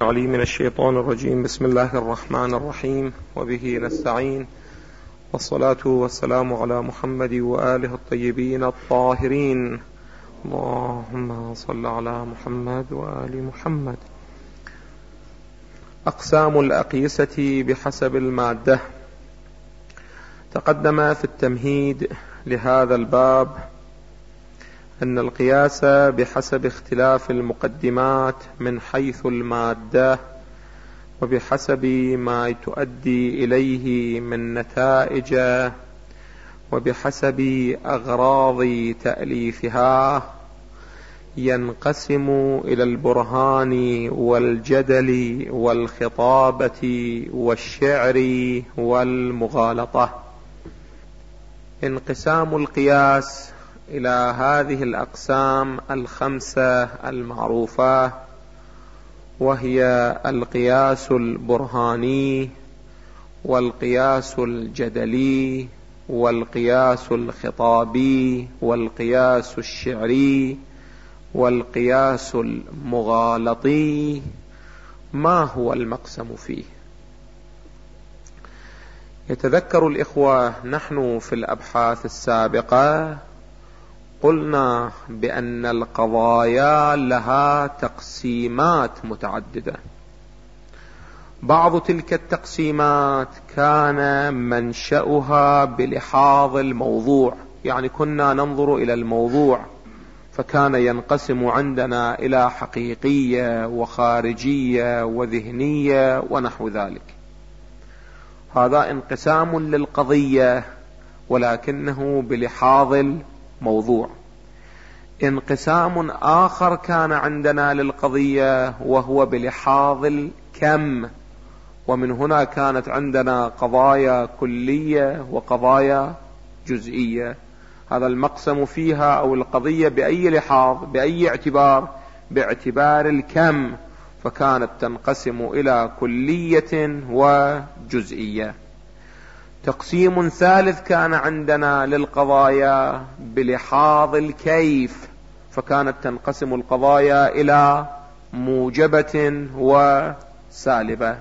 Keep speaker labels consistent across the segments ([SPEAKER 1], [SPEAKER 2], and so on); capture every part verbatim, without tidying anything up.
[SPEAKER 1] علي من الشيطان الرجيم. بسم الله الرحمن الرحيم، وبه نستعين، والصلاة والسلام على محمد وآله الطيبين الطاهرين. اللهم صل على محمد وآل محمد. أقسام الأقيسة بحسب المادة. تقدم في التمهيد لهذا الباب أن القياس بحسب اختلاف المقدمات من حيث المادة وبحسب ما تؤدي إليه من نتائج وبحسب أغراض تأليفها ينقسم إلى البرهان والجدل والخطابة والشعر والمغالطة. انقسام القياس إلى هذه الأقسام الخمسة المعروفة، وهي القياس البرهاني والقياس الجدلي والقياس الخطابي والقياس الشعري والقياس المغالطي. ما هو المقسم فيه؟ يتذكر الإخوة نحن في الأبحاث السابقة قلنا بأن القضايا لها تقسيمات متعددة. بعض تلك التقسيمات كان منشأها بلحاظ الموضوع، يعني كنا ننظر إلى الموضوع فكان ينقسم عندنا إلى حقيقية وخارجية وذهنية ونحو ذلك. هذا انقسام للقضية ولكنه بلحاظ الموضوع. انقسام آخر كان عندنا للقضية وهو بلحاظ الكم، ومن هنا كانت عندنا قضايا كلية وقضايا جزئية. هذا المقسم فيها أو القضية بأي لحاظ بأي اعتبار؟ باعتبار الكم، فكانت تنقسم إلى كلية وجزئية. تقسيم ثالث كان عندنا للقضايا بلحاظ الكيف، فكانت تنقسم القضايا إلى موجبة وسالبة.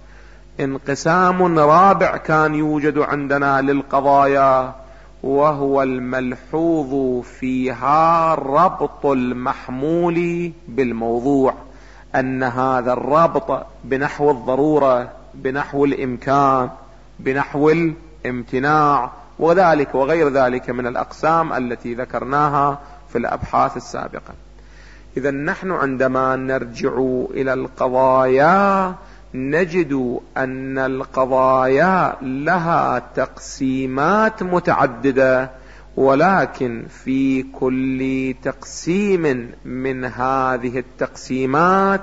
[SPEAKER 1] انقسام رابع كان يوجد عندنا للقضايا وهو الملحوظ فيها ربط المحمول بالموضوع، أن هذا الربط بنحو الضرورة بنحو الإمكان بنحو الامتناع وذلك وغير ذلك من الأقسام التي ذكرناها في الأبحاث السابقة. إذا نحن عندما نرجع إلى القضايا نجد أن القضايا لها تقسيمات متعددة، ولكن في كل تقسيم من هذه التقسيمات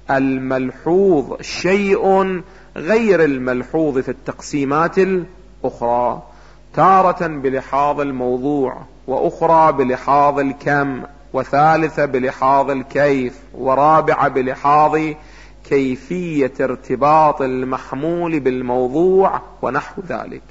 [SPEAKER 1] الملحوظ شيء غير الملحوظ في التقسيمات الأخرى، تارة بلحاظ الموضوع، وأخرى بلحاظ الكم، وثالثة بلحاظ الكيف، ورابعة بلحاظ كيفية ارتباط المحمول بالموضوع ونحو ذلك.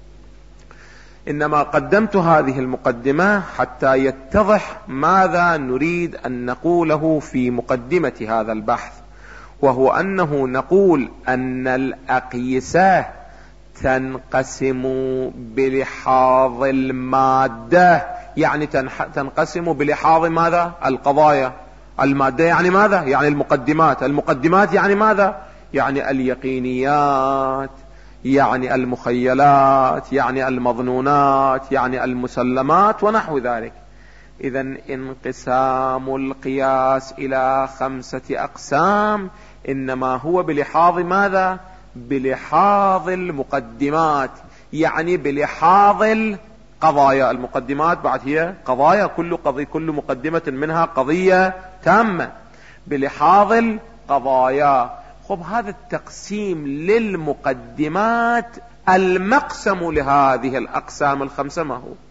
[SPEAKER 1] إنما قدمت هذه المقدمة حتى يتضح ماذا نريد أن نقوله في مقدمة هذا البحث، وهو أنه نقول أن الأقيسة تنقسم بلحاظ المادة، يعني تنقسم بلحاظ ماذا؟ القضايا. المادة يعني ماذا؟ يعني المقدمات. المقدمات يعني ماذا؟ يعني اليقينيات، يعني المخيلات، يعني المظنونات، يعني المسلمات ونحو ذلك. إذن انقسام القياس إلى خمسة أقسام إنما هو بلحاظ ماذا؟ بلحاظ المقدمات، يعني بلحاظ القضايا. المقدمات بعد هي قضايا، كل قضية كل مقدمة منها قضية تامة بلحاظ القضايا. خب هذا التقسيم للمقدمات المقسم لهذه الأقسام الخمسة ما هو؟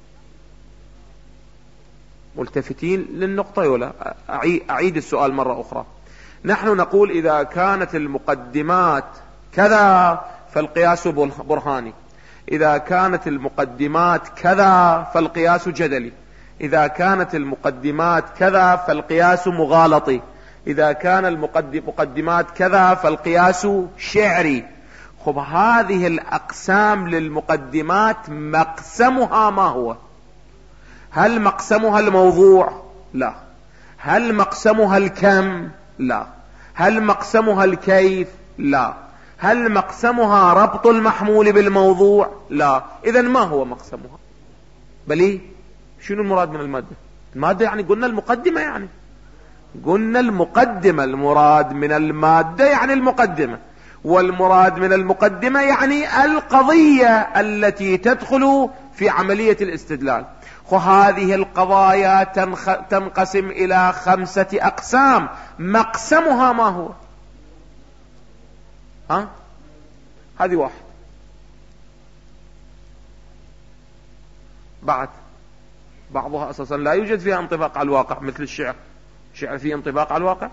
[SPEAKER 1] ملتفتين للنقطة ولا أعيد السؤال مرة أخرى؟ نحن نقول إذا كانت المقدمات كذا فالقياس برهاني، إذا كانت المقدمات كذا فالقياس جدلي، إذا كانت المقدمات كذا فالقياس مغالطي، إذا كان المقدمات كذا فالقياس شعري. خب هذه الأقسام للمقدمات مقسمها ما هو؟ هل مقسمها الموضوع؟ لا. هل مقسمها الكم؟ لا. هل مقسمها الكيف؟ لا. هل مقسمها ربط المحمول بالموضوع؟ لا. إذن ما هو مقسمها؟ بل شنو المراد من المادة؟ المادة يعني قلنا المقدمة، يعني قلنا المقدمة. المراد من المادة يعني المقدمة، والمراد من المقدمة يعني القضية التي تدخل في عملية الاستدلال. وهذه القضايا تنقسم إلى خمسة أقسام، مقسمها ما هو؟ ها؟ هذه واحد. بعد بعضها أساسا لا يوجد فيها انطباق على الواقع، مثل الشعر. الشعر فيه انطباق على الواقع؟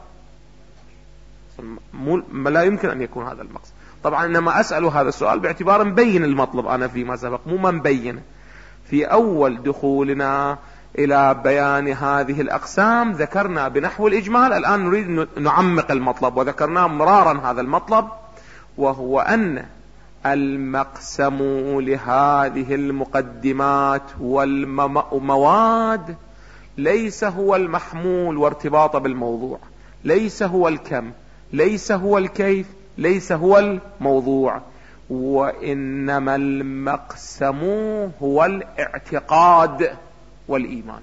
[SPEAKER 1] لا يمكن أن يكون هذا المقصد. طبعا إنما أسأل هذا السؤال باعتبار مبين المطلب أنا فيما سبق، مو ما مبين. في أول دخولنا إلى بيان هذه الأقسام ذكرنا بنحو الإجمال، الآن نريد نعمق المطلب، وذكرنا مرارا هذا المطلب، وهو أن المقسم لهذه المقدمات والمواد ليس هو المحمول وارتباط بالموضوع، ليس هو الكم، ليس هو الكيف، ليس هو الموضوع، وإنما المقسم هو الاعتقاد والإيمان.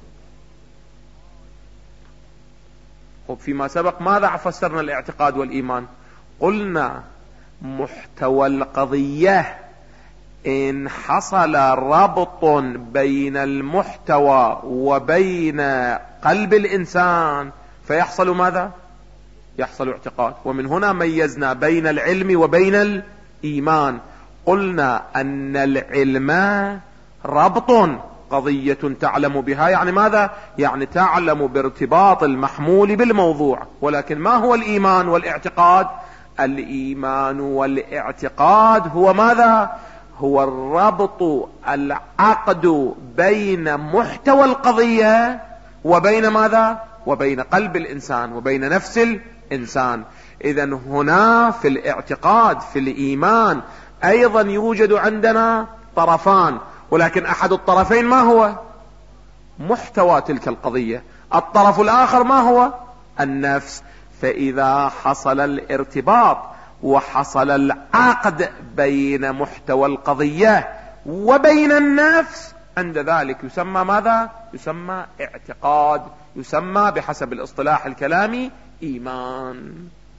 [SPEAKER 1] خب فيما سبق ماذا فسرنا الاعتقاد والإيمان؟ قلنا محتوى القضية إن حصل ربط بين المحتوى وبين قلب الإنسان فيحصل ماذا؟ يحصل اعتقاد. ومن هنا ميزنا بين العلم وبين الإيمان. قلنا أن العلم ربط، قضية تعلم بها، يعني ماذا؟ يعني تعلم بارتباط المحمول بالموضوع. ولكن ما هو الإيمان والاعتقاد؟ الإيمان والاعتقاد هو ماذا؟ هو الربط، العقد بين محتوى القضية وبين ماذا؟ وبين قلب الإنسان وبين نفس الإنسان. إذن هنا في الاعتقاد في الإيمان أيضا يوجد عندنا طرفان، ولكن أحد الطرفين ما هو؟ محتوى تلك القضية. الطرف الآخر ما هو؟ النفس. فإذا حصل الارتباط وحصل العقد بين محتوى القضية وبين النفس، عند ذلك يسمى ماذا؟ يسمى اعتقاد، يسمى بحسب الاصطلاح الكلامي إيمان.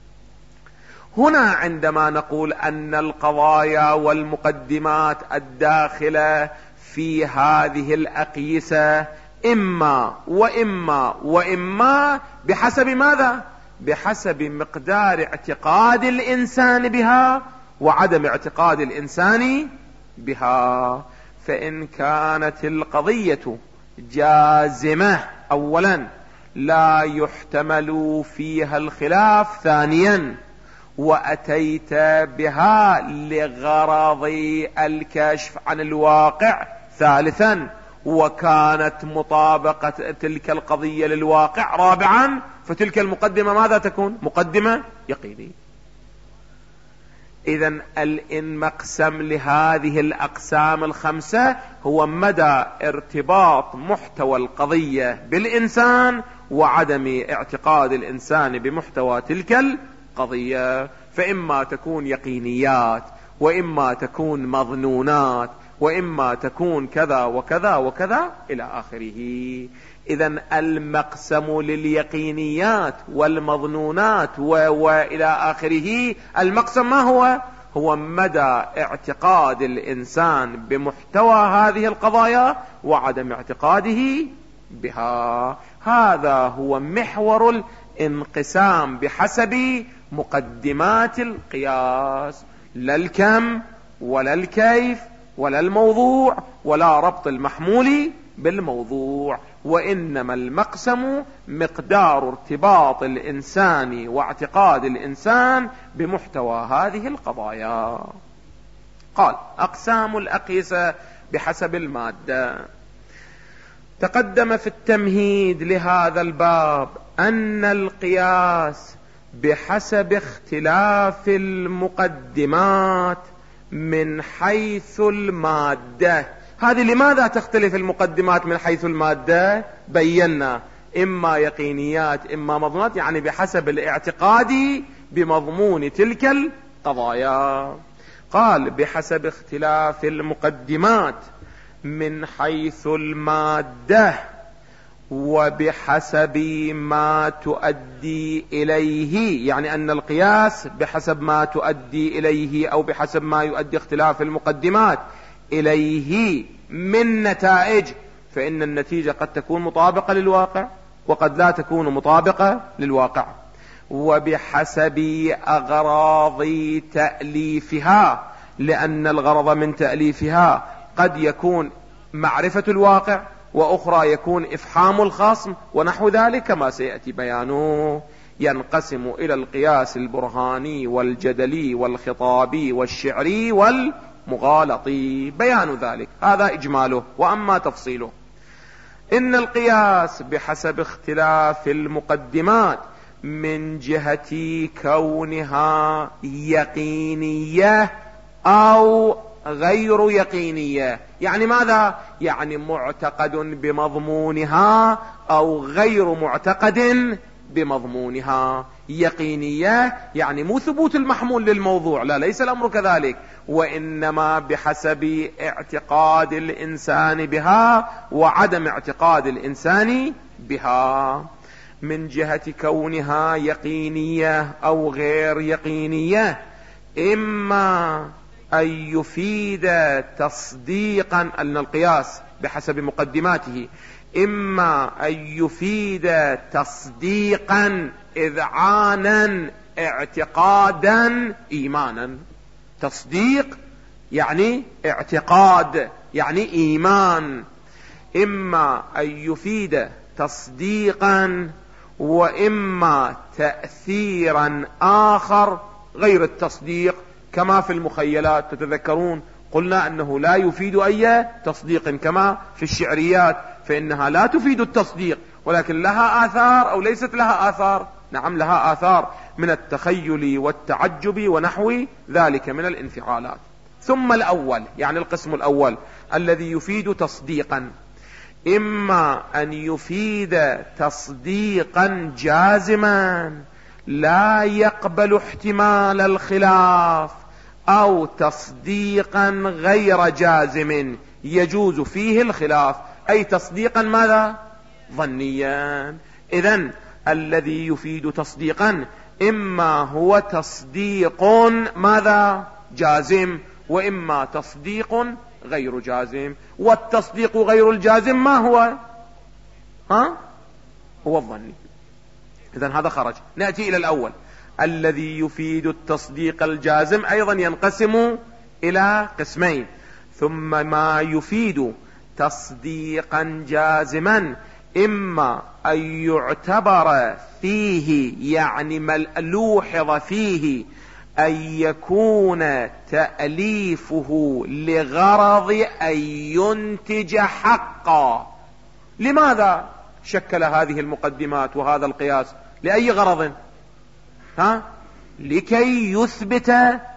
[SPEAKER 1] هنا عندما نقول أن القضايا والمقدمات الداخلة في هذه الأقيسة إما وإما وإما بحسب ماذا؟ بحسب مقدار اعتقاد الإنسان بها وعدم اعتقاد الإنسان بها. فإن كانت القضية جازمة أولا لا يحتمل فيها الخلاف، ثانيا وأتيت بها لغرض الكشف عن الواقع، ثالثا وكانت مطابقة تلك القضية للواقع، رابعا فتلك المقدمة ماذا تكون؟ مقدمة يقينية. إذن المقسم لهذه الأقسام الخمسة هو مدى ارتباط محتوى القضية بالإنسان وعدم اعتقاد الإنسان بمحتوى تلك القضية. فإما تكون يقينيات، وإما تكون مظنونات، وإما تكون كذا وكذا وكذا إلى آخره. إذن المقسم لليقينيات والمظنونات وإلى آخره، المقسم ما هو؟ هو مدى اعتقاد الإنسان بمحتوى هذه القضايا وعدم اعتقاده بها. هذا هو محور الانقسام بحسب مقدمات القياس، لا الكم ولا الكيف ولا الموضوع ولا ربط المحمول بالموضوع، وإنما المقسم مقدار ارتباط الإنسان واعتقاد الإنسان بمحتوى هذه القضايا. قال أقسام الأقيسة بحسب المادة. تقدم في التمهيد لهذا الباب أن القياس بحسب اختلاف المقدمات من حيث المادة. هذه لماذا تختلف المقدمات من حيث المادة؟ بينا إما يقينيات إما مضمونات، يعني بحسب الاعتقاد بمضمون تلك القضايا. قال بحسب اختلاف المقدمات من حيث المادة وبحسب ما تؤدي إليه، يعني أن القياس بحسب ما تؤدي إليه أو بحسب ما يؤدي اختلاف المقدمات إليه من نتائج، فإن النتيجة قد تكون مطابقة للواقع وقد لا تكون مطابقة للواقع. وبحسب أغراض تأليفها، لأن الغرض من تأليفها قد يكون معرفة الواقع وأخرى يكون إفحام الخصم ونحو ذلك كما سيأتي بيانه. ينقسم إلى القياس البرهاني والجدلي والخطابي والشعري والمغالطي، بيان ذلك هذا إجماله. وأما تفصيله، إن القياس بحسب اختلاف المقدمات من جهة كونها يقينية أو غير يقينية، يعني ماذا؟ يعني معتقد بمضمونها أو غير معتقد بمضمونها. يقينية يعني مو ثبوت المحمول للموضوع، لا، ليس الأمر كذلك، وإنما بحسب اعتقاد الإنسان بها وعدم اعتقاد الإنسان بها. من جهة كونها يقينية أو غير يقينية، إما أن يفيد تصديقا، أن القياس بحسب مقدماته إما أن يفيد تصديقا إذعانا اعتقادا إيمانا. تصديق يعني اعتقاد يعني إيمان. إما أن يفيد تصديقا وإما تأثيرا آخر غير التصديق، كما في المخيلات. تتذكرون قلنا أنه لا يفيد أي تصديق، كما في الشعريات فإنها لا تفيد التصديق ولكن لها آثار أو ليست لها آثار. نعم لها آثار من التخيل والتعجب ونحو ذلك من الانفعالات. ثم الأول يعني القسم الأول الذي يفيد تصديقا، إما أن يفيد تصديقا جازما لا يقبل احتمال الخلاف، أو تصديقا غير جازم يجوز فيه الخلاف، أي تصديقا ماذا؟ ظنيا. إذن الذي يفيد تصديقا إما هو تصديق ماذا؟ جازم، وإما تصديق غير جازم. والتصديق غير الجازم ما هو؟ ها؟ هو الظني. إذن هذا خرج. نأتي إلى الأول الذي يفيد التصديق الجازم، أيضا ينقسم إلى قسمين. ثم ما يفيد تصديقا جازما إما أن يعتبر فيه، يعني ملوحظ فيه، أن يكون تأليفه لغرض أن ينتج حقا. لماذا شكل هذه المقدمات وهذا القياس؟ لأي غرض؟ ها؟ لكي يثبت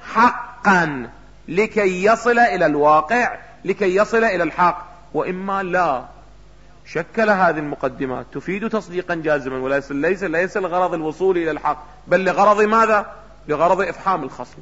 [SPEAKER 1] حقا، لكي يصل إلى الواقع، لكي يصل إلى الحق. وإما لا، شكل هذه المقدمات تفيد تصديقا جازما وليس ليس ليس لغرض الوصول إلى الحق، بل لغرض ماذا؟ لغرض إفحام الخصم،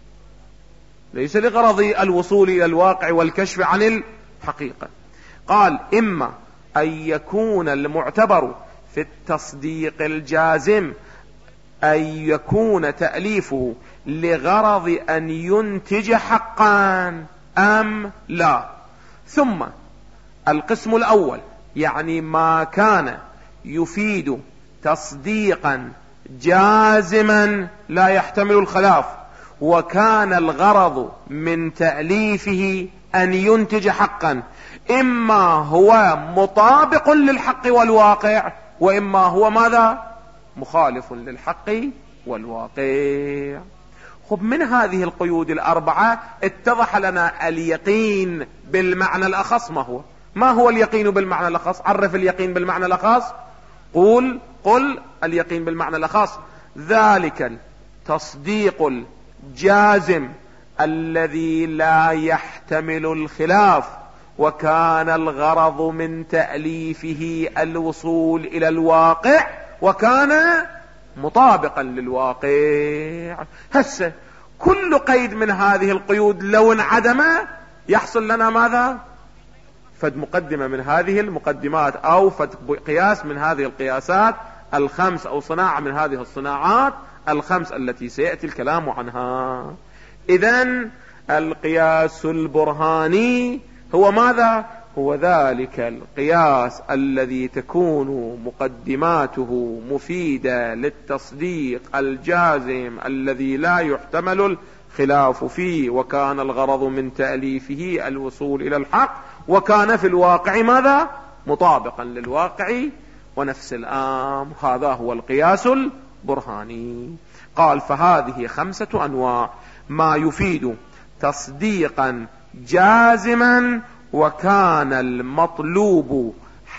[SPEAKER 1] ليس لغرض الوصول إلى الواقع والكشف عن الحقيقة. قال إما أن يكون المعتبر في التصديق الجازم أن يكون تأليفه لغرض أن ينتج حقا أم لا. ثم القسم الأول يعني ما كان يفيد تصديقا جازما لا يحتمل الخلاف، وكان الغرض من تأليفه أن ينتج حقا، إما هو مطابق للحق والواقع وإما هو ماذا؟ مخالف للحق والواقع. خب من هذه القيود الأربعة اتضح لنا اليقين بالمعنى الأخص. ما هو؟ ما هو اليقين بالمعنى الأخص؟ عرف اليقين بالمعنى الأخص. قول قل اليقين بالمعنى الأخص، ذلك التصديق الجازم الذي لا يحتمل الخلاف، وكان الغرض من تأليفه الوصول إلى الواقع، وكان مطابقا للواقع. هسه كل قيد من هذه القيود لو انعدم يحصل لنا ماذا؟ فد مقدمة من هذه المقدمات، أو فد قياس من هذه القياسات الخمس، أو صناعة من هذه الصناعات الخمس التي سيأتي الكلام عنها. إذن القياس البرهاني هو ماذا؟ هو ذلك القياس الذي تكون مقدماته مفيدة للتصديق الجازم الذي لا يحتمل الخلاف فيه، وكان الغرض من تأليفه الوصول إلى الحق، وكان في الواقع ماذا؟ مطابقا للواقع ونفس الأمر. هذا هو القياس البرهاني. قال فهذه خمسة أنواع: ما يفيد تصديقا جازما، وكان المطلوب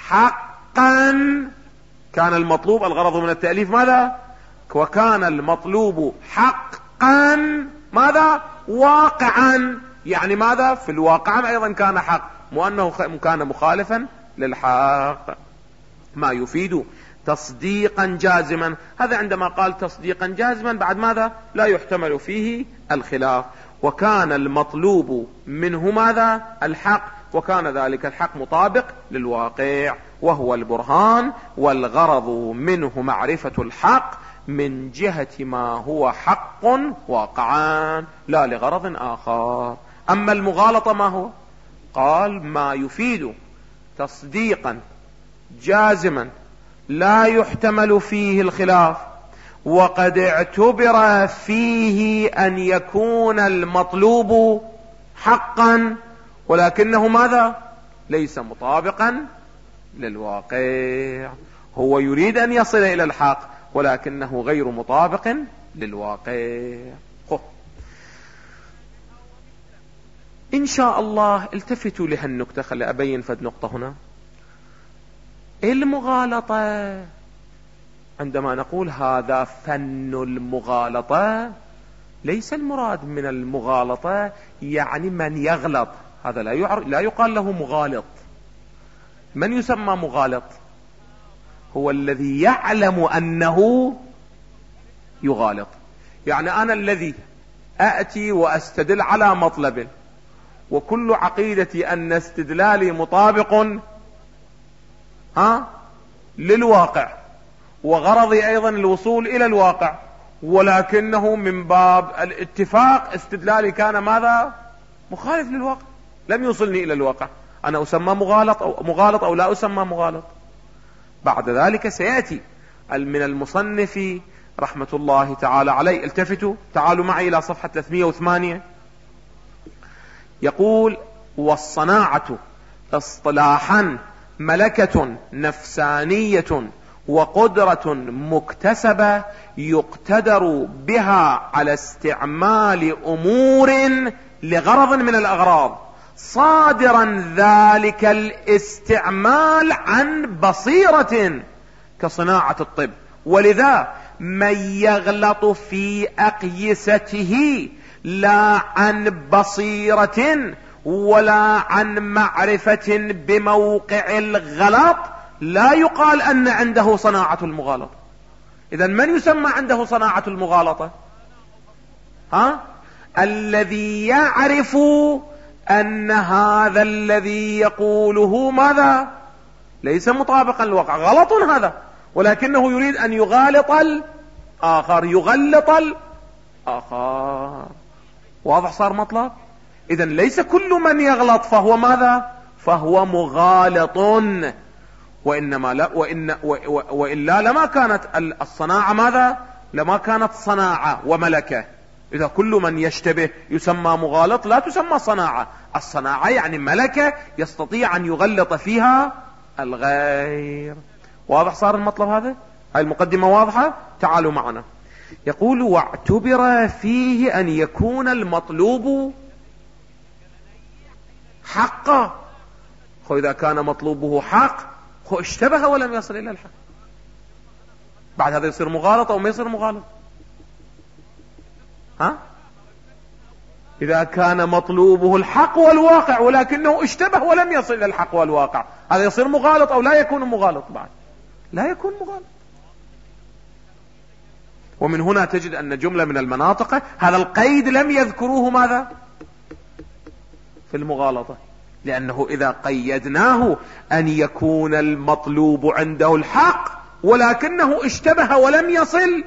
[SPEAKER 1] حقا. كان المطلوب، الغرض من التأليف ماذا؟ وكان المطلوب حقا ماذا؟ واقعا. يعني ماذا؟ في الواقع أيضا كان حق، مو أنه كان مخالفا للحق. ما يفيد تصديقا جازما، هذا عندما قال تصديقا جازما بعد ماذا؟ لا يحتمل فيه الخلاف. وكان المطلوب منه ماذا؟ الحق، وكان ذلك الحق مطابق للواقع وهو البرهان، والغرض منه معرفة الحق من جهة ما هو حق واقعا لا لغرض آخر. أما المغالطة ما هو؟ قال ما يفيد تصديقا جازما لا يحتمل فيه الخلاف، وقد اعتبر فيه أن يكون المطلوب حقا، ولكنه ماذا؟ ليس مطابقا للواقع. هو يريد أن يصل إلى الحق ولكنه غير مطابق للواقع. إن شاء الله التفتوا لهالنقطة، خلي أبين فد نقطة هنا. المغالطة، عندما نقول هذا فن المغالطة، ليس المراد من المغالطة يعني من يغلط، هذا لا يعر... لا يقال له مغالط. من يسمى مغالط؟ هو الذي يعلم أنه يغالط. يعني أنا الذي أأتي وأستدل على مطلب، وكل عقيدتي أن استدلالي مطابق ها للواقع، وغرضي أيضا الوصول إلى الواقع، ولكنه من باب الاتفاق استدلالي كان ماذا؟ مخالف للواقع، لم يوصلني إلى الواقع. أنا أسمى مغالط أو مغالط أو لا أسمى مغالط؟ بعد ذلك سيأتي من المصنف رحمة الله تعالى عليه. التفتوا تعالوا معي إلى صفحة ثلاثمائة وثمانية. يقول: والصناعة اصطلاحا ملكة نفسانية وقدرة مكتسبة يقتدر بها على استعمال أمور لغرض من الأغراض، صادرا ذلك الاستعمال عن بصيرة كصناعة الطب. ولذا من يغلط في أقيسته لا عن بصيرة ولا عن معرفة بموقع الغلط لا يقال أن عنده صناعة المغالطة. إذن من يسمى عنده صناعة المغالطة؟ ها؟ الذي يعرف أن هذا الذي يقوله ماذا؟ ليس مطابقا للواقع، غلط هذا، ولكنه يريد أن يغالط الآخر، يغلط الآخر. واضح صار مطلب؟ إذن ليس كل من يغلط فهو ماذا؟ فهو مغالط، وإنما لا وإن وإلا لما كانت الصناعة ماذا؟ لما كانت صناعة وملكة. إذا كل من يشتبه يسمى مغالط، لا تسمى صناعة. الصناعة يعني ملكة يستطيع أن يغلط فيها الغير. واضح صار المطلب هذا؟ هاي المقدمة واضحة؟ تعالوا معنا. يقول: واعتبر فيه أن يكون المطلوب حقا. خو إذا كان مطلوبه حق خو اشتبه ولم يصل إلى الحق. بعد هذا يصير مغالط أو ما يصير مغالط؟ ها؟ إذا كان مطلوبه الحق والواقع ولكنه اشتبه ولم يصل إلى الحق والواقع، هذا يصير مغالط أو لا يكون مغالط؟ بعد لا يكون مغالط. ومن هنا تجد أن جملة من المناطق هذا القيد لم يذكروه ماذا؟ في المغالطة، لأنه إذا قيدناه أن يكون المطلوب عنده الحق ولكنه اشتبه ولم يصل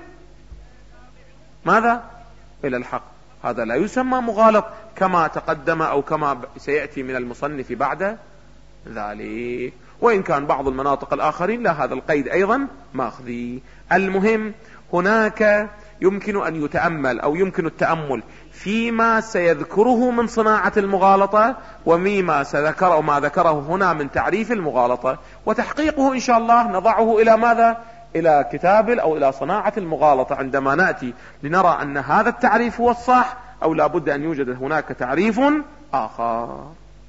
[SPEAKER 1] ماذا؟ إلى الحق، هذا لا يسمى مغالط كما تقدم أو كما سيأتي من المصنف بعد ذلك. وإن كان بعض المناطق الآخرين لا، هذا القيد أيضا ماخذي. المهم هناك يمكن أن يتأمل أو يمكن التأمل فيما سيذكره من صناعة المغالطة ومما سذكره ما ذكره هنا من تعريف المغالطة، وتحقيقه إن شاء الله نضعه إلى ماذا؟ إلى كتاب أو إلى صناعة المغالطة عندما نأتي لنرى أن هذا التعريف هو الصح أو لا بد أن يوجد هناك تعريف آخر.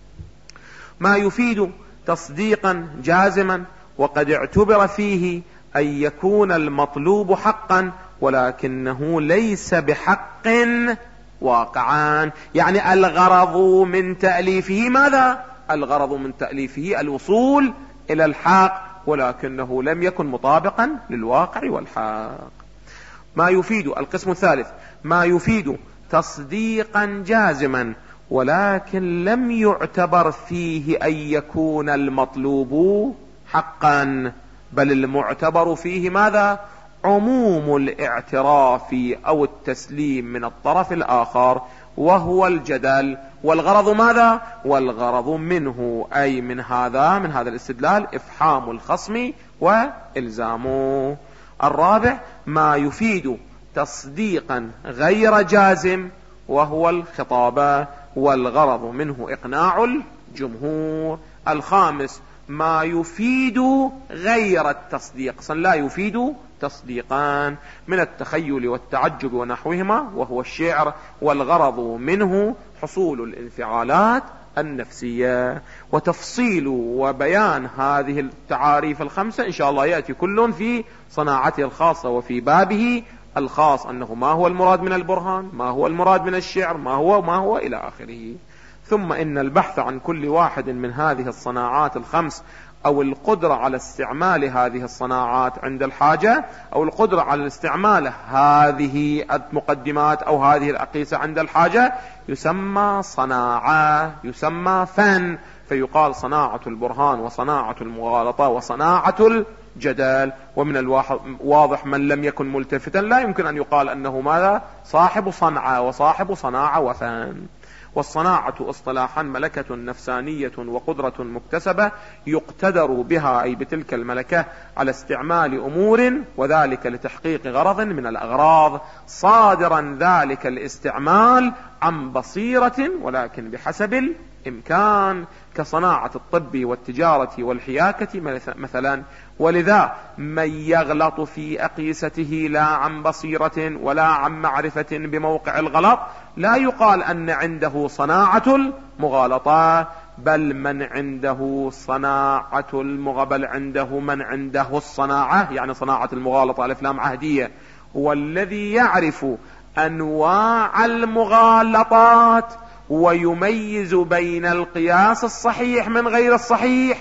[SPEAKER 1] ما يفيد تصديقا جازما وقد اعتبر فيه أن يكون المطلوب حقا ولكنه ليس بحق واقعا، يعني الغرض من تأليفه ماذا؟ الغرض من تأليفه الوصول إلى الحق ولكنه لم يكن مطابقا للواقع والحق. ما يفيد القسم الثالث ما يفيد تصديقا جازما ولكن لم يعتبر فيه أن يكون المطلوب حقا، بل المعتبر فيه ماذا؟ عموم الاعتراف أو التسليم من الطرف الآخر وهو الجدل، والغرض ماذا؟ والغرض منه أي من هذا من هذا الاستدلال إفحام الخصم وإلزامه. الرابع ما يفيد تصديقا غير جازم وهو الخطابة، والغرض منه إقناع الجمهور. الخامس ما يفيد غير التصديق، لا يفيد تصديقان من التخيل والتعجب ونحوهما وهو الشعر، والغرض منه حصول الانفعالات النفسية. وتفصيل وبيان هذه التعاريف الخمسة إن شاء الله يأتي كل في صناعته الخاصة وفي بابه الخاص، أنه ما هو المراد من البرهان، ما هو المراد من الشعر، ما هو ما هو إلى آخره. ثم إن البحث عن كل واحد من هذه الصناعات الخمس أو القدرة على استعمال هذه الصناعات عند الحاجة أو القدرة على استعمال هذه المقدمات أو هذه الأقيسة عند الحاجة يسمى صناعة، يسمى فن، فيقال صناعة البرهان وصناعة المغالطة وصناعة الجدل. ومن الواضح من لم يكن ملتفتا لا يمكن أن يقال أنه ماذا؟ صاحب صنعة وصاحب صناعة وفن. والصناعة اصطلاحا ملكة نفسانية وقدرة مكتسبة يقتدر بها أي بتلك الملكة على استعمال أمور وذلك لتحقيق غرض من الأغراض، صادرا ذلك الاستعمال عن بصيرة ولكن بحسب الإمكان، كصناعة الطب والتجارة والحياكة مثلا. ولذا من يغلط في أقيسته لا عن بصيرة ولا عن معرفة بموقع الغلط لا يقال أن عنده صناعة المغالطة، بل من عنده صناعة المغبل عنده من عنده الصناعة، يعني صناعة المغالطة ألف لام عهدية، هو الذي يعرف أنواع المغالطات ويميز بين القياس الصحيح من غير الصحيح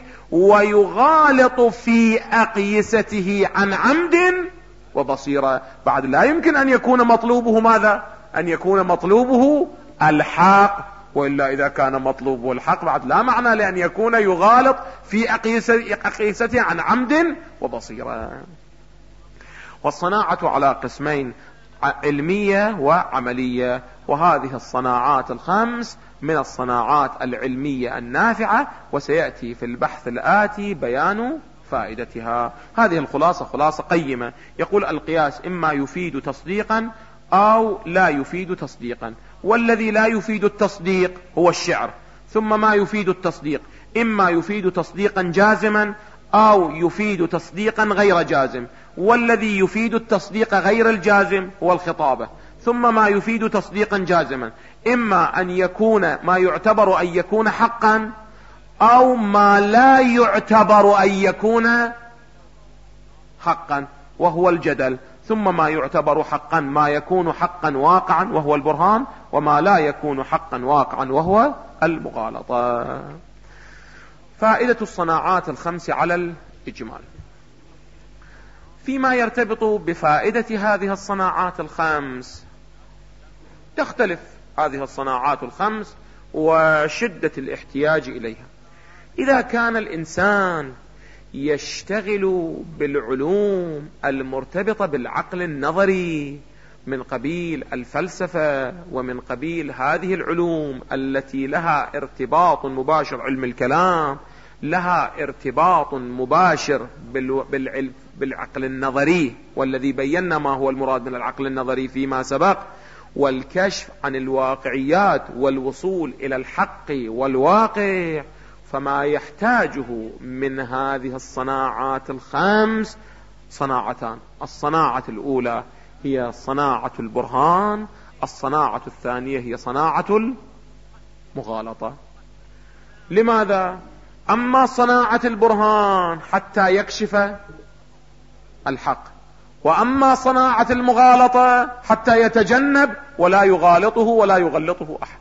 [SPEAKER 1] ويغالط في أقيسته عن عمد وبصيرة. بعد لا يمكن أن يكون مطلوبه ماذا؟ أن يكون مطلوبه الحق، وإلا إذا كان مطلوبه الحق بعد لا معنى لأن يكون يغالط في أقيسته عن عمد وبصيرة. والصناعة على قسمين، علمية وعملية، وهذه الصناعات الخمس من الصناعات العلمية النافعة، وسيأتي في البحث الآتي بيان فائدتها. هذه الخلاصة خلاصة قيمة. يقول القياس إما يفيد تصديقا أو لا يفيد تصديقا، والذي لا يفيد التصديق هو الشعر. ثم ما يفيد التصديق إما يفيد تصديقا جازما أو يفيد تصديقا غير جازم، والذي يفيد التصديق غير الجازم هو الخطابة. ثم ما يفيد تصديقا جازما إما أن يكون ما يعتبر أن يكون حقا أو ما لا يعتبر أن يكون حقا. وهو الجدل، ثم ما يعتبر حقا، ما يكون حقا واقعا وهو البرهان، وما لا يكون حقا واقعا وهو المغالطة. فائدة الصناعات الخمس على الإجمال. فيما يرتبط بفائدة هذه الصناعات الخمس، تختلف هذه الصناعات الخمس وشدة الاحتياج إليها. إذا كان الإنسان يشتغل بالعلوم المرتبطة بالعقل النظري من قبيل الفلسفة ومن قبيل هذه العلوم التي لها ارتباط مباشر، علم الكلام لها ارتباط مباشر بالعلم بالعقل النظري، والذي بينا ما هو المراد من العقل النظري فيما سبق، والكشف عن الواقعيات والوصول إلى الحق والواقع، فما يحتاجه من هذه الصناعات الخمس صناعتان. الصناعة الأولى هي صناعة البرهان، الصناعة الثانية هي صناعة المغالطة. لماذا؟ أما صناعة البرهان حتى يكشف الحق، وأما صناعة المغالطة حتى يتجنب ولا يغالطه ولا يغلطه أحد.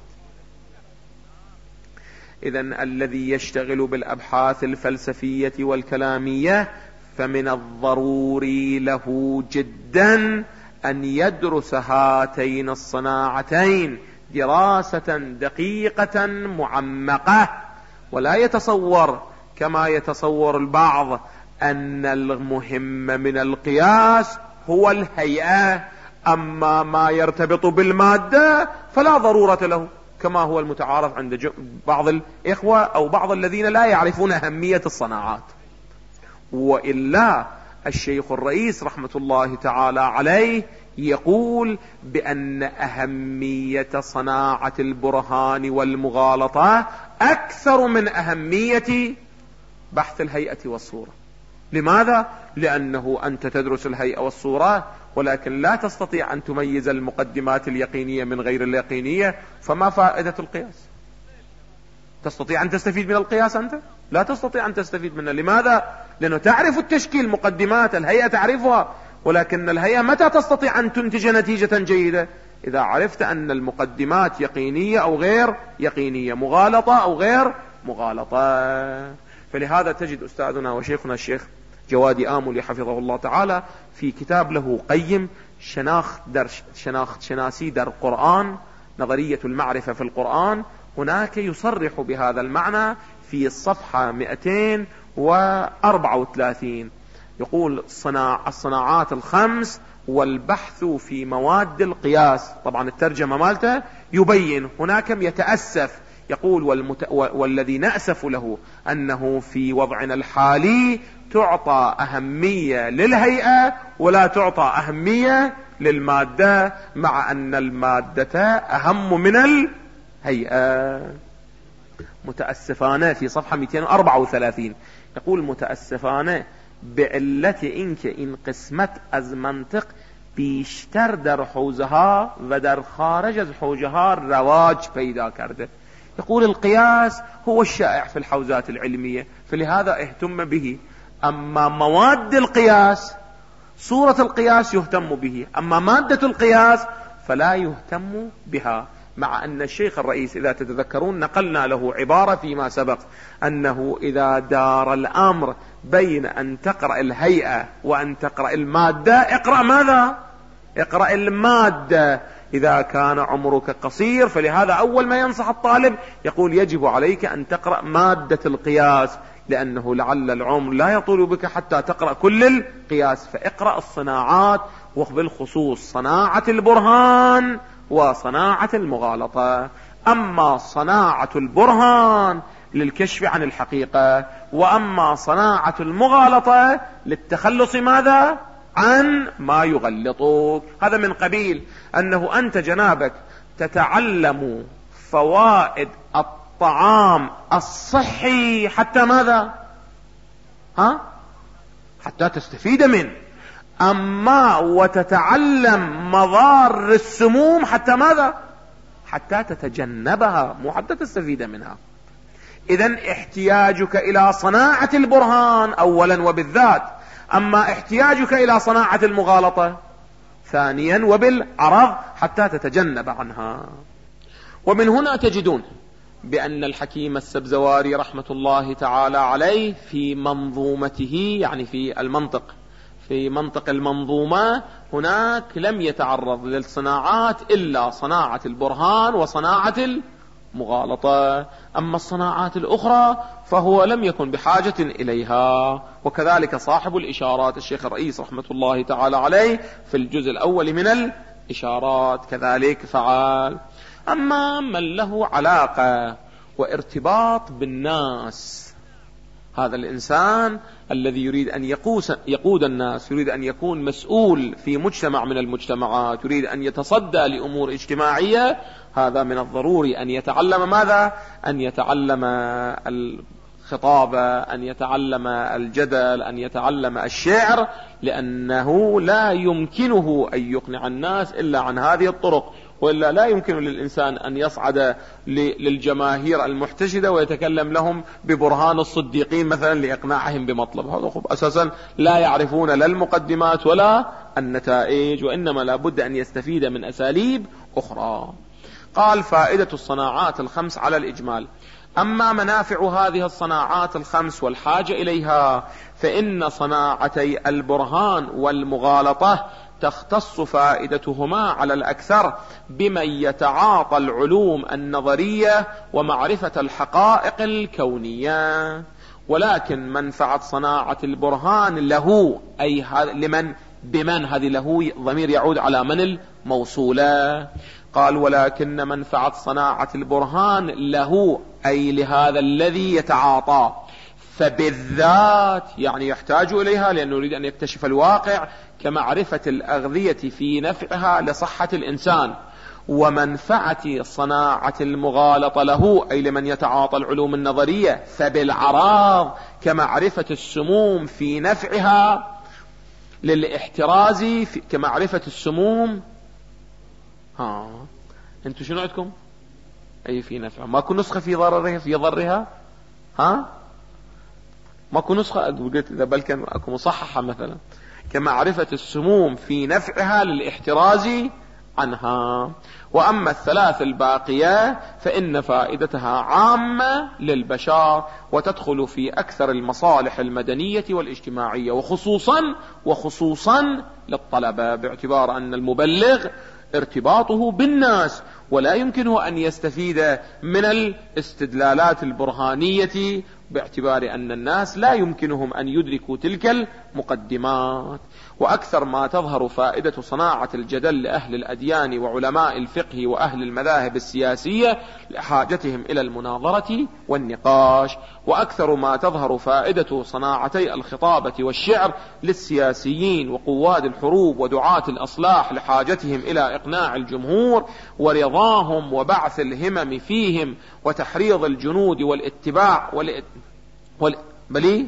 [SPEAKER 1] إذن الذي يشتغل بالأبحاث الفلسفية والكلامية فمن الضروري له جدا أن يدرس هاتين الصناعتين دراسة دقيقة معمقة، ولا يتصور كما يتصور البعض أن المهم من القياس هو الهيئة، أما ما يرتبط بالمادة فلا ضرورة له، كما هو المتعارف عند بعض الإخوة أو بعض الذين لا يعرفون أهمية الصناعات. وإلا الشيخ الرئيس رحمة الله تعالى عليه يقول بأن أهمية صناعة البرهان والمغالطة أكثر من أهمية بحث الهيئة والصورة. لماذا؟ لأنه أنت تدرس الهيئة والصورة ولكن لا تستطيع أن تميز المقدمات اليقينية من غير اليقينية، فما فائدة القياس؟ تستطيع أن تستفيد من القياس أنت؟ لا تستطيع أن تستفيد منه. لماذا؟ لأنه تعرف التشكيل، مقدمات الهيئة تعرفها، ولكن الهيئة متى تستطيع أن تنتج نتيجة جيدة؟ إذا عرفت أن المقدمات يقينية أو غير يقينية، مغالطة أو غير مغالطة. فلهذا تجد أستاذنا وشيخنا الشيخ جوادي آملي حفظه الله تعالى في كتاب له قيم شناخ در شناخ شناسي در القرآن، نظرية المعرفة في القرآن، هناك يصرح بهذا المعنى في الصفحة مئتين وأربعة وثلاثين. يقول صناع الصناعات الخمس والبحث في مواد القياس. طبعا الترجمة مالته يبين، هناك يتأسف يقول والمت... والذي نأسف له أنه في وضعنا الحالي تعطى أهمية للهيئة ولا تعطى أهمية للمادة، مع أن المادة أهم من الهيئة. متأسفانة في صفحة مئتين وأربعة وثلاثين يقول متأسفانة بعلت اینکه این قسمت از منطق بیشتر در حوزه ها و در خارج از حوزه ها رواج پیدا کرده. يقول القياس هو الشائع في الحوزات العلمية فلهذا اهتم به، أما مواد القياس صورة القياس يهتم به، أما مادة القياس فلا يهتم بها. مع أن الشيخ الرئيس إذا تتذكرون نقلنا له عبارة فيما سبق أنه إذا دار الأمر بين أن تقرأ الهيئة وأن تقرأ المادة اقرأ ماذا؟ اقرأ المادة. إذا كان عمرك قصير فلهذا أول ما ينصح الطالب يقول يجب عليك أن تقرأ مادة القياس، لأنه لعل العمر لا يطول بك حتى تقرأ كل القياس، فاقرأ الصناعات وبالخصوص صناعة البرهان وصناعة المغالطة. أما صناعة البرهان للكشف عن الحقيقة، وأما صناعة المغالطة للتخلص ماذا؟ عن ما يغلطك. هذا من قبيل أنه أنت جنابك تتعلم فوائد الطعام الصحي حتى ماذا؟ ها؟ حتى تستفيد منه. أما وتتعلم مضار السموم حتى ماذا؟ حتى تتجنبها، مو حتى تستفيد منها. إذن احتياجك إلى صناعة البرهان أولا وبالذات
[SPEAKER 2] أما احتياجك إلى صناعة المغالطة ثانيا وبالعرض حتى تتجنب عنها. ومن هنا تجدون بأن الحكيم السبزواري رحمة الله تعالى عليه في منظومته، يعني في المنطق، في منطق المنظومة، هناك لم يتعرض للصناعات إلا صناعة البرهان وصناعة المغالطة، أما الصناعات الأخرى فهو لم يكن بحاجة إليها. وكذلك صاحب الإشارات الشيخ الرئيس رحمة الله تعالى عليه في الجزء الأول من الإشارات كذلك فعال. أما من له علاقة وارتباط بالناس، هذا الإنسان الذي يريد أن يقوس يقود الناس، يريد أن يكون مسؤول في مجتمع من المجتمعات، يريد أن يتصدى لأمور اجتماعية، هذا من الضروري أن يتعلم ماذا؟ أن يتعلم الخطابة، أن يتعلم الجدل، أن يتعلم الشعر، لأنه لا يمكنه أن يقنع الناس إلا عن هذه الطرق، وإلا لا يمكن للإنسان أن يصعد للجماهير المحتشدة ويتكلم لهم ببرهان الصديقين مثلا لإقناعهم بمطلب. هذا أساسا لا يعرفون لا المقدمات ولا النتائج، وإنما لا بد أن يستفيد من أساليب أخرى. قال فائدة الصناعات الخمس على الإجمال. أما منافع هذه الصناعات الخمس والحاجة إليها، فإن صناعتي البرهان والمغالطة تختص فائدتهما على الأكثر بمن يتعاطى العلوم النظرية ومعرفة الحقائق الكونية، ولكن منفعة صناعة البرهان له، أي لمن بمن، هذه له ضمير يعود على من الموصولة. قال ولكن منفعة صناعة البرهان له، أي لهذا الذي يتعاطى، فبالذات يعني يحتاج إليها لأنه يريد أن يكتشف الواقع، كمعرفة الأغذية في نفعها لصحة الإنسان. ومنفعة صناعة المغالطة له، أي لمن يتعاطى العلوم النظرية، فبالعراض كمعرفة السموم في نفعها للاحتراز، كمعرفة السموم. ها انتوا شنو عندكم؟ أي في نفعها، ماكو نسخة في ضررها في ضرها؟ ها ماكو نسخة؟ قلت إذا بل كان أكو مصححة مثلا، كمعرفة السموم في نفعها للاحتراز عنها. وأما الثلاث الباقية فإن فائدتها عامة للبشر، وتدخل في أكثر المصالح المدنية والاجتماعية، وخصوصا وخصوصا للطلبة، باعتبار أن المبلغ ارتباطه بالناس، ولا يمكنه أن يستفيد من الاستدلالات البرهانية، باعتبار أن الناس لا يمكنهم أن يدركوا تلك المقدمات. وأكثر ما تظهر فائدة صناعة الجدل لأهل الأديان وعلماء الفقه وأهل المذاهب السياسية لحاجتهم إلى المناظرة والنقاش، وأكثر ما تظهر فائدة صناعتي الخطابة والشعر للسياسيين وقواد الحروب ودعاة الأصلاح لحاجتهم إلى إقناع الجمهور ورضاهم وبعث الهمم فيهم وتحريض الجنود والاتباع وال... وال... بلي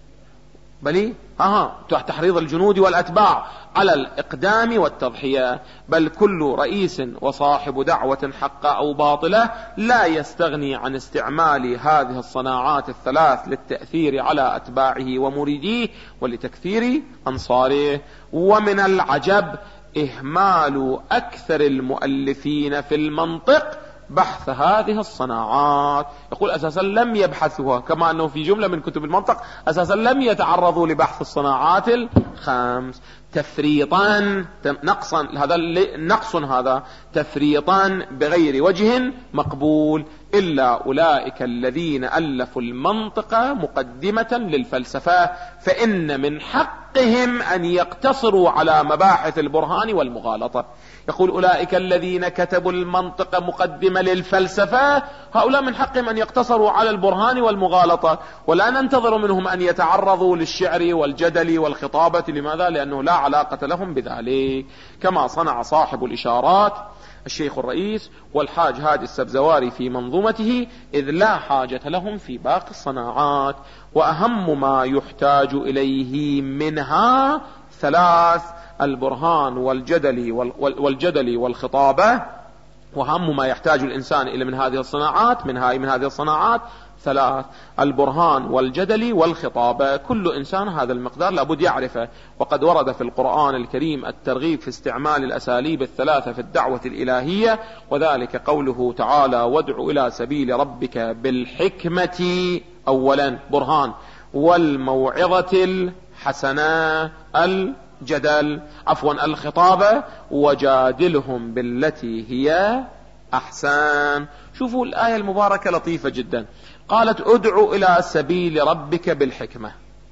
[SPEAKER 2] بلي أها تحريض الجنود والأتباع على الإقدام والتضحية. بل كل رئيس وصاحب دعوة حقة أو باطلة لا يستغني عن استعمال هذه الصناعات الثلاث للتأثير على أتباعه ومريديه ولتكثير أنصاره. ومن العجب إهمال أكثر المؤلفين في المنطق بحث هذه الصناعات. يقول أساسا لم يبحثوها، كما أنه في جملة من كتب المنطق أساسا لم يتعرضوا لبحث الصناعات الخمس، تفريطا نقصا، هذا نقص، هذا تفريطا بغير وجه مقبول، إلا أولئك الذين ألفوا المنطق مقدمة للفلسفة، فإن من حقهم أن يقتصروا على مباحث البرهان والمغالطة. يقول أولئك الذين كتبوا المنطق مقدمة للفلسفة، هؤلاء من حقهم أن يقتصروا على البرهان والمغالطة، ولا ننتظر منهم أن يتعرضوا للشعر والجدل والخطابة. لماذا؟ لأنه لا علاقة لهم بذلك، كما صنع صاحب الإشارات الشيخ الرئيس والحاج هادي السبزواري في منظومته، إذ لا حاجة لهم في باقي الصناعات. وأهم ما يحتاج إليه منها ثلاث: البرهان والجدل والجدل والخطابة وهم ما يحتاج الإنسان إلى من هذه الصناعات من هاي من هذه الصناعات ثلاث: البرهان والجدل والخطابة. كل إنسان هذا المقدار لابد يعرفه. وقد ورد في القرآن الكريم الترغيب في استعمال الأساليب الثلاثة في الدعوة الإلهية، وذلك قوله تعالى: وادع إلى سبيل ربك بالحكمة أولا برهان، والموعظة الحسنة الجدل عفوا الخطابة، وجادلهم بالتي هي أحسن. شوفوا الآية المباركة لطيفة جدا، قالت: ادعو إلى سبيل ربك بالحكمة.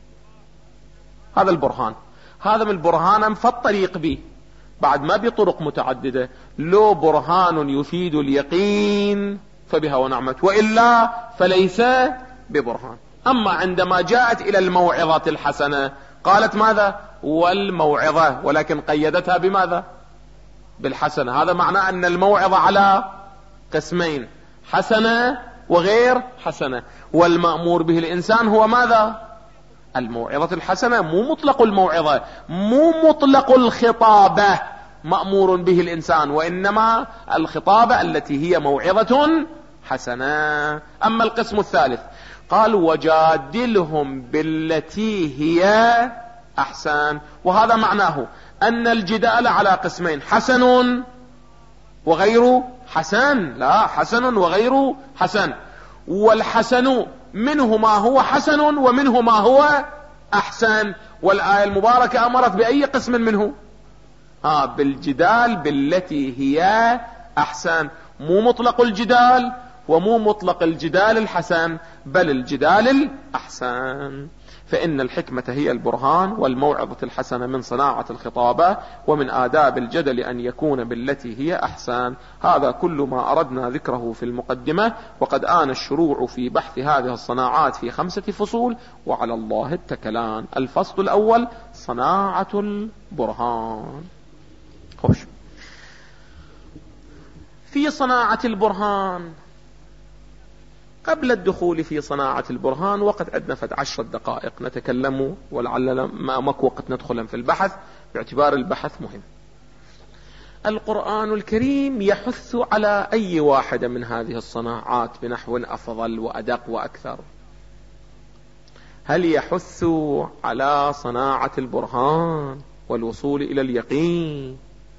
[SPEAKER 2] هذا البرهان، هذا من البرهان فالطريق به، بعد ما بطرق متعددة. لو برهان يفيد اليقين فبها ونعمت، وإلا فليس ببرهان. أما عندما جاءت إلى الموعظة الحسنة قالت ماذا؟ والموعظة، ولكن قيدتها بماذا؟ بالحسنة. هذا معناه أن الموعظة على قسمين: حسنة وغير حسنة. والمأمور به الإنسان هو ماذا؟ الموعظة الحسنة، مو مطلق الموعظة، مو مطلق الخطابة مأمور به الإنسان، وإنما الخطابة التي هي موعظة حسنة. أما القسم الثالث قال: وجادلهم بالتي هي أحسن. وهذا معناه أن الجدال على قسمين: حسن وغير حسن. لا، حسن وغير حسن. والحسن منه ما هو حسن ومنه ما هو أحسن. والآية المباركة أمرت بأي قسم منه؟ ها بالجدال بالتي هي أحسن. مو مطلق الجدال ومو مطلق الجدال الحسن، بل الجدال الأحسن. فإن الحكمة هي البرهان، والموعظة الحسنة من صناعة الخطابة، ومن آداب الجدل أن يكون بالتي هي أحسن. هذا كل ما أردنا ذكره في المقدمة، وقد آن الشروع في بحث هذه الصناعات في خمسة فصول، وعلى الله التكلان. الفصل الأول: صناعة البرهان. خوش. في صناعة البرهان، قبل الدخول في صناعة البرهان، وقد عندنا فد عشرة دقائق نتكلم، ولعلنا ما ماكو وقت ندخل في البحث باعتبار البحث مهم. القرآن الكريم يحث على أي واحدة من هذه الصناعات بنحو أفضل وأدق وأكثر. هل يحث على صناعة البرهان والوصول إلى اليقين،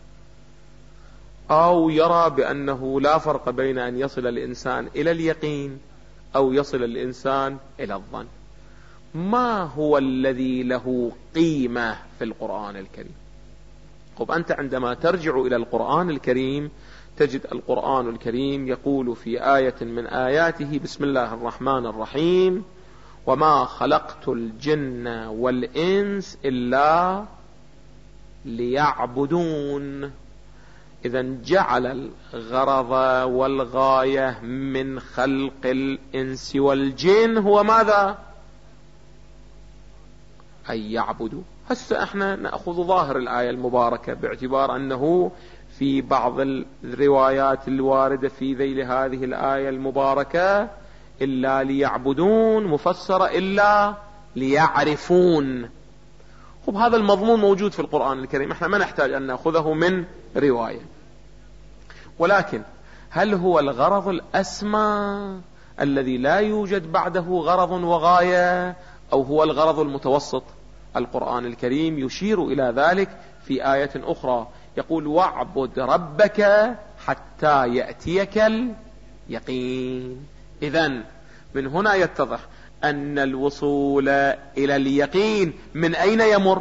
[SPEAKER 2] أو يرى بأنه لا فرق بين أن يصل الإنسان إلى اليقين أو يصل الإنسان إلى الظن؟ ما هو الذي له قيمة في القرآن الكريم؟ طب أنت عندما ترجع إلى القرآن الكريم تجد القرآن الكريم يقول في آية من آياته: بسم الله الرحمن الرحيم: وما خلقت الجن والإنس إلا ليعبدون. إذن جعل الغرض والغاية من خلق الإنس والجن هو ماذا؟ أن يعبدوا. هسه احنا نأخذ ظاهر الآية المباركة باعتبار أنه في بعض الروايات الواردة في ذيل هذه الآية المباركة إلا ليعبدون مفسرة إلا ليعرفون. خب هذا المضمون موجود في القرآن الكريم، احنا ما نحتاج أن نأخذه من رواية. ولكن هل هو الغرض الأسمى الذي لا يوجد بعده غرض وغاية، أو هو الغرض المتوسط؟ القرآن الكريم يشير إلى ذلك في آية أخرى، يقول: واعبد ربك حتى يأتيك اليقين. إذن من هنا يتضح أن الوصول إلى اليقين من أين يمر؟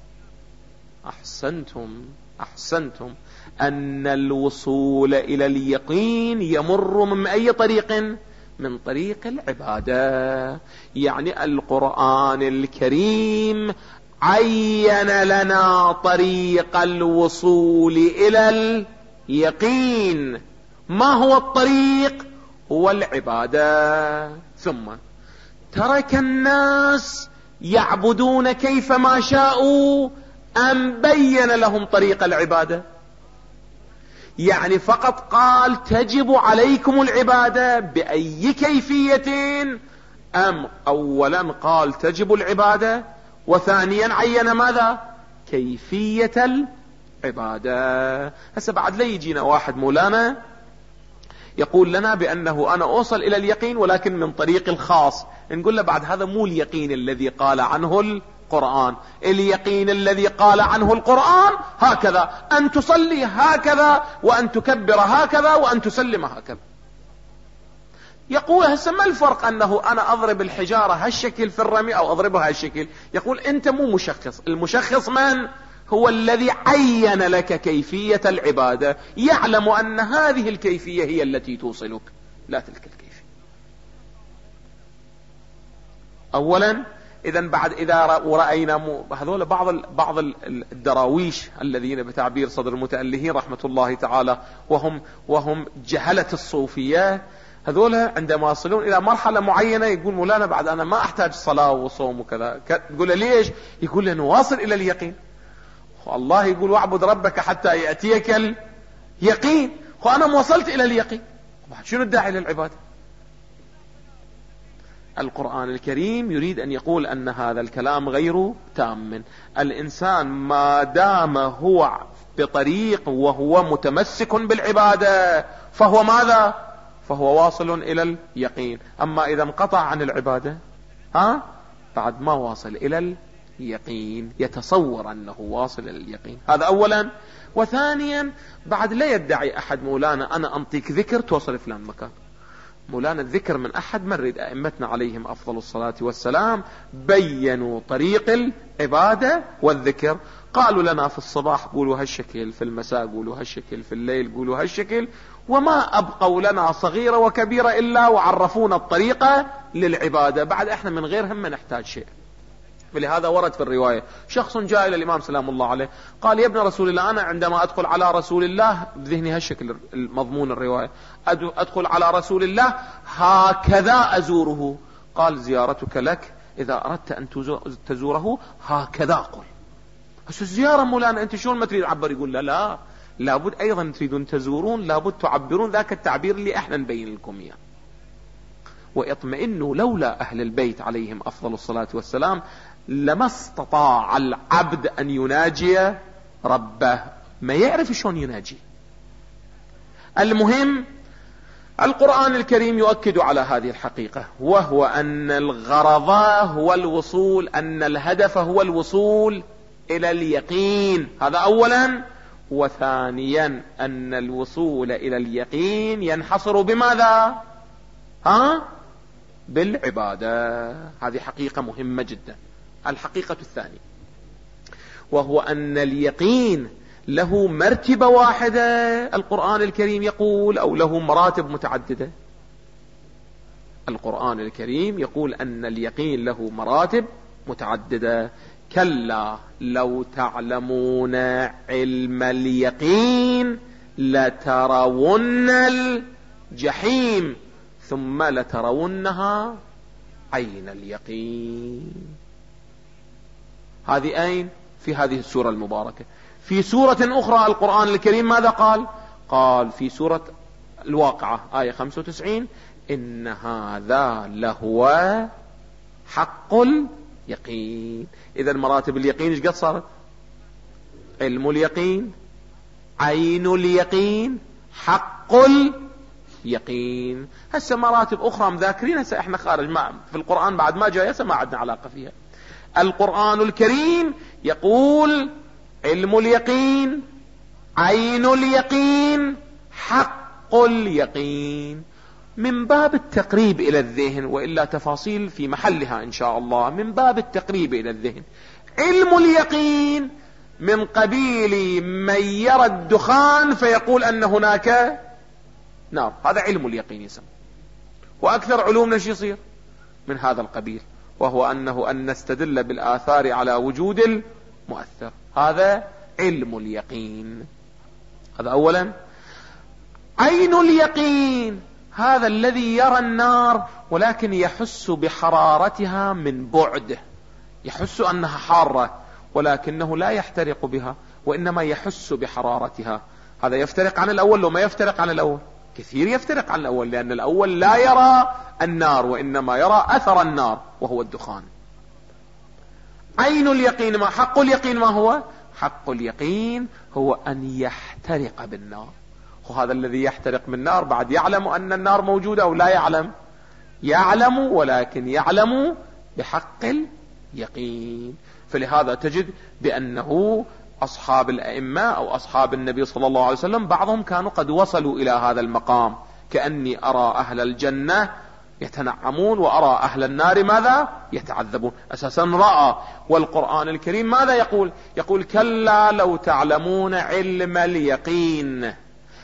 [SPEAKER 2] أحسنتم أحسنتم أن الوصول إلى اليقين يمر من أي طريق؟ من طريق العبادة. يعني القرآن الكريم عين لنا طريق الوصول إلى اليقين. ما هو الطريق؟ هو العبادة. ثم ترك الناس يعبدون كيفما شاءوا أم بين لهم طريق العبادة؟ يعني فقط قال تجب عليكم العبادة بأي كيفية، أم أولا قال تجب العبادة وثانيا عين ماذا؟ كيفية العبادة. هسه بعد لا يجينا واحد مولانا يقول لنا بأنه أنا أوصل إلى اليقين ولكن من طريق الخاص. نقول له بعد هذا مو اليقين الذي قال عنه القرآن. اليقين الذي قال عنه القرآن هكذا، أن تصلي هكذا، وأن تكبر هكذا، وأن تسلم هكذا. يقول هسه ما الفرق أنه أنا أضرب الحجارة هالشكل في الرمي أو أضربها هالشكل؟ يقول أنت مو مشخص. المشخص من؟ هو الذي عين لك كيفية العبادة، يعلم أن هذه الكيفية هي التي توصلك، لا تلك الكيفية. أولا إذا بعد إذا رأينا هذول بعض بعض الدراويش الذين بتعبير صدر المتألهين رحمة الله تعالى وهم وهم جهلة الصوفية، هذول عندما يصلون إلى مرحلة معينة يقول مولانا بعد أنا ما أحتاج صلاة وصوم وكذا. تقول له ليش؟ يقول لأنه واصل إلى اليقين. الله يقول واعبد ربك حتى يأتيك اليقين، وأنا موصلت إلى اليقين، شنو الداعي للعبادة؟ القرآن الكريم يريد أن يقول أن هذا الكلام غير تام. الإنسان ما دام هو بطريق وهو متمسك بالعبادة فهو ماذا؟ فهو واصل إلى اليقين. أما إذا انقطع عن العبادة ها بعد ما واصل إلى اليقين، يتصور أنه واصل إلى اليقين. هذا أولا. وثانيا بعد لا يدعي أحد مولانا أنا أنطيك ذكر توصل فلان مكان. مولانا الذكر من أحد من رد أئمتنا عليهم أفضل الصلاة والسلام بينوا طريق العبادة والذكر. قالوا لنا في الصباح قولوا هالشكل، في المساء قولوا هالشكل، في الليل قولوا هالشكل، وما أبقوا لنا صغيرة وكبيرة إلا وعرفونا الطريقة للعبادة. بعد احنا من غيرهم ما نحتاج شيء. ولهذا ورد في الرواية شخص جاء إلى الإمام سلام الله عليه قال يا ابن رسول الله أنا عندما أدخل على رسول الله، بذهني هالشكل المضمون الرواية، أدخل على رسول الله هكذا أزوره. قال زيارتك لك، إذا أردت أن تزوره هكذا قل. بس الزيارة مولانا أنت شلون ما تريد عبر؟ يقول لا لا لابد أيضا تريدون تزورون لابد تعبرون ذاك التعبير اللي احنا نبين لكم اياه. واطمئنوا لولا أهل البيت عليهم أفضل الصلاة والسلام لما استطاع العبد أن يناجي ربه، ما يعرف شلون يناجي. المهم القرآن الكريم يؤكد على هذه الحقيقة، وهو أن الغرض هو الوصول، أن الهدف هو الوصول إلى اليقين. هذا أولا. وثانيا أن الوصول إلى اليقين ينحصر بماذا؟ ها؟ بالعبادة. هذه حقيقة مهمة جدا. الحقيقة الثانية وهو أن اليقين له مرتبة واحدة، القرآن الكريم يقول، أو له مراتب متعددة. القرآن الكريم يقول أن اليقين له مراتب متعددة. كلا لو تعلمون علم اليقين لترون الجحيم ثم لترونها عين اليقين. هذه أين؟ في هذه السورة المباركة. في سورة أخرى القرآن الكريم ماذا قال؟ قال في سورة الواقعة آية خمسة وتسعين إن هذا لهو حق اليقين. إذا مراتب اليقين ايش قد صارت؟ علم اليقين، عين اليقين، حق اليقين. هسه مراتب أخرى مذاكرين، هسه احنا خارج ما في القرآن بعد ما جاء، هسه ما عندنا علاقة فيها. القرآن الكريم يقول علم اليقين، عين اليقين، حق اليقين، من باب التقريب إلى الذهن، وإلا تفاصيل في محلها إن شاء الله. من باب التقريب إلى الذهن. علم اليقين من قبيل من يرى الدخان فيقول أن هناك نار، هذا علم اليقين يسمى. وأكثر علومنا شو يصير من هذا القبيل، وهو أنه أن نستدل بالآثار على وجود المؤثر، هذا علم اليقين. هذا أولا. عين اليقين هذا الذي يرى النار ولكن يحس بحرارتها من بعد، يحس أنها حارة ولكنه لا يحترق بها، وإنما يحس بحرارتها. هذا يفترق عن الأول. لو ما يفترق عن الأول كثير يفترق عن الأول، لأن الأول لا يرى النار وإنما يرى أثر النار وهو الدخان. عين اليقين ما حق اليقين؟ ما هو حق اليقين؟ هو أن يحترق بالنار. وهذا الذي يحترق من النار بعد يعلم أن النار موجودة أو لا يعلم؟ يعلم، ولكن يعلم بحق اليقين. فلهذا تجد بأنه أصحاب الأئمة أو أصحاب النبي صلى الله عليه وسلم بعضهم كانوا قد وصلوا إلى هذا المقام، كأني أرى أهل الجنة يتنعمون وأرى أهل النار ماذا؟ يتعذبون. أساسا رأى. والقرآن الكريم ماذا يقول؟ يقول كلا لو تعلمون علم اليقين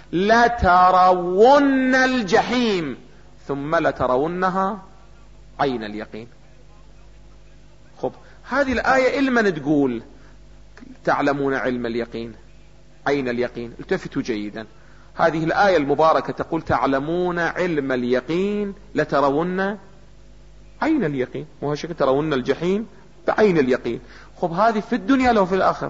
[SPEAKER 2] لترون الجحيم ثم لترونها عين اليقين. خب هذه الآية لمن تقول تعلمون علم اليقين عين اليقين؟ التفتوا جيدا، هذه الآية المباركة تقول تعلمون علم اليقين لترون عين اليقين، وهشك ترون الجحيم بعين اليقين. خب هذه في الدنيا لو في الآخرة؟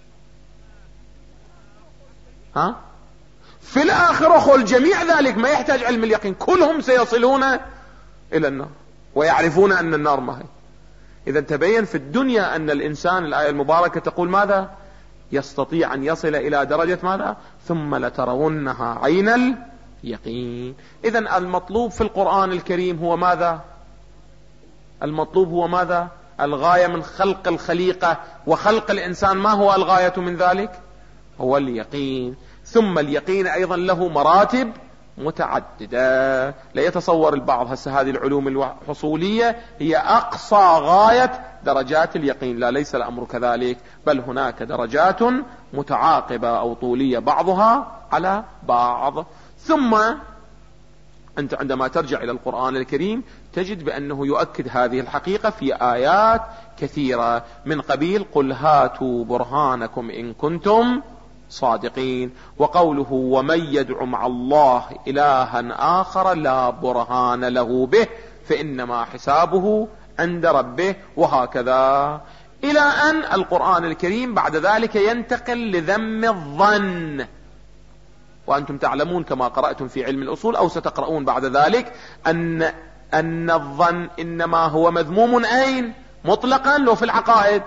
[SPEAKER 2] ها؟ في الآخرة خل جميع ذلك ما يحتاج علم اليقين، كلهم سيصلون إلى النار ويعرفون أن النار ما هي. إذا تبين في الدنيا أن الإنسان، الآية المباركة تقول ماذا؟ يستطيع أن يصل إلى درجة ماذا؟ ثم لترونها عين اليقين. إذا المطلوب في القرآن الكريم هو ماذا؟ المطلوب هو ماذا؟ الغاية من خلق الخليقة وخلق الإنسان، ما هو الغاية من ذلك؟ هو اليقين. ثم اليقين أيضا له مراتب متعددة. لا يتصور البعض هسه هذه العلوم الحصولية هي أقصى غاية درجات اليقين، لا، ليس الأمر كذلك، بل هناك درجات متعاقبة أو طولية بعضها على بعض. ثم أنت عندما ترجع إلى القرآن الكريم تجد بأنه يؤكد هذه الحقيقة في آيات كثيرة من قبيل قل هاتوا برهانكم إن كنتم صادقين، وقوله ومن يدع مع الله إلها آخر لا برهان له به فإنما حسابه عند ربه، وهكذا إلى أن القرآن الكريم بعد ذلك ينتقل لذم الظن. وأنتم تعلمون كما قرأتم في علم الأصول أو ستقرؤون بعد ذلك أن أن الظن إنما هو مذموم أين؟ مطلقا لو في العقائد؟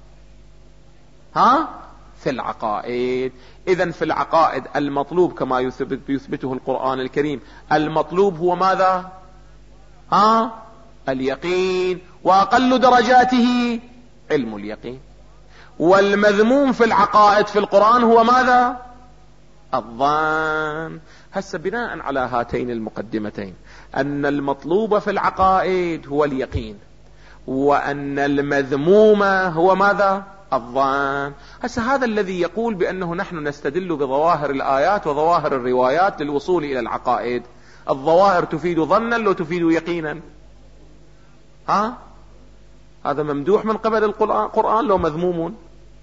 [SPEAKER 2] ها؟ في العقائد. إذن في العقائد المطلوب كما يثبت يثبته القرآن الكريم، المطلوب هو ماذا؟ ها؟ اليقين، وأقل درجاته علم اليقين. والمذموم في العقائد في القرآن هو ماذا؟ الظن. هسه بناء على هاتين المقدمتين أن المطلوب في العقائد هو اليقين، وأن المذموم هو ماذا؟ الظن. هسه هذا الذي يقول بأنه نحن نستدل بظواهر الآيات وظواهر الروايات للوصول إلى العقائد. الظواهر تفيد ظنا لو تفيد يقينا؟ ها؟ هذا ممدوح من قبل القرآن لو مذموم؟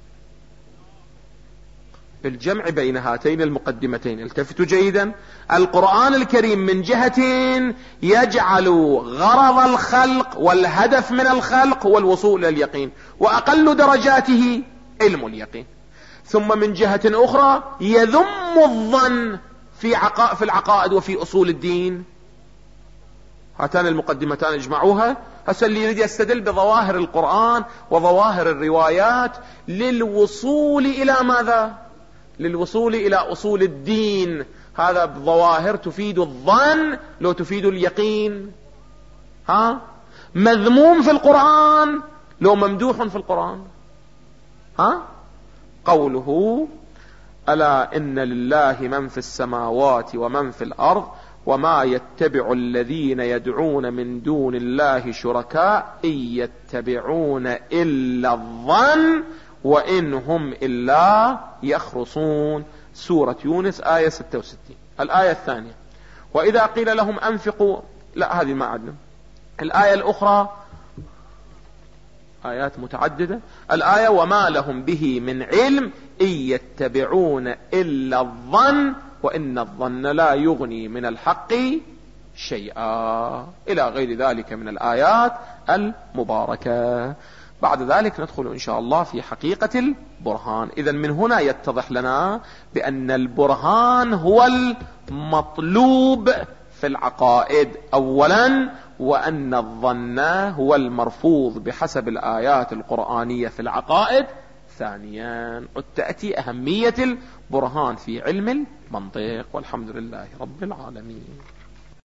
[SPEAKER 2] الجمع بين هاتين المقدمتين التفتوا جيدا. القرآن الكريم من جهة يجعل غرض الخلق والهدف من الخلق هو الوصول إلى اليقين، وأقل درجاته علم اليقين. ثم من جهة أخرى يذم الظن في عقائد في العقائد وفي أصول الدين. هاتان المقدمتان اجمعوها. هسه اللي يريد يستدل بظواهر القرآن وظواهر الروايات للوصول إلى ماذا؟ للوصول إلى أصول الدين. هذا بظواهر تفيد الظن لو تفيد اليقين؟ ها؟ مذموم في القرآن لو ممدوح في القرآن؟ ها؟ قوله ألا إن لله من في السماوات ومن في الأرض وما يتبع الذين يدعون من دون الله شركاء إن يتبعون إلا الظن وإن هم إلا يخرصون. سورة يونس آية ستة وستين. الآية الثانية وإذا قيل لهم أنفقوا، لا هذه ما عدنا. الآية الأخرى آيات متعددة. الآية وما لهم به من علم إن يتبعون إلا الظن وإن الظن لا يغني من الحق شيئا، إلى غير ذلك من الآيات المباركة. بعد ذلك ندخل إن شاء الله في حقيقة البرهان. إذا من هنا يتضح لنا بأن البرهان هو المطلوب في العقائد أولا، وأن الظن هو المرفوض بحسب الآيات القرآنية في العقائد ثانيا قد تأتي أهمية البرهان في علم المنطق. والحمد لله رب العالمين.